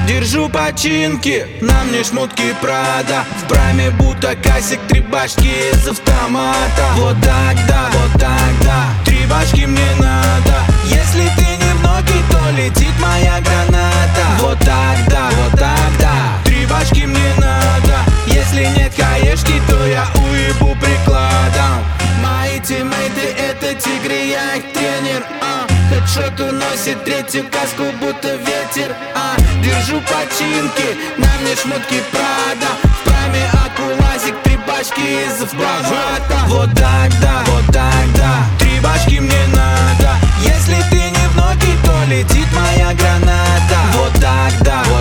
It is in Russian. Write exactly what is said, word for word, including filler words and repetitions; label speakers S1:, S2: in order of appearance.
S1: Держу починки, на мне шмотки Прада. В прайме будто касик, три башки из автомата. Вот так, да, вот так, да, три башки мне надо. Если ты не в ноги, то летит моя граната. Вот так, да, вот так, да, три башки мне надо. Если нет хаешки, то я уебу прикладом. Мои тиммейты это тигры, я их тренер, а. Хедшот уносит третью каску, будто ветер, а. Держу починки, на мне шмотки Прада. В прайме акулазик, три башки из автомата. Вот так, да, вот так, да, три башки мне надо. Если ты не в ноги, то летит моя граната. Вот так, да,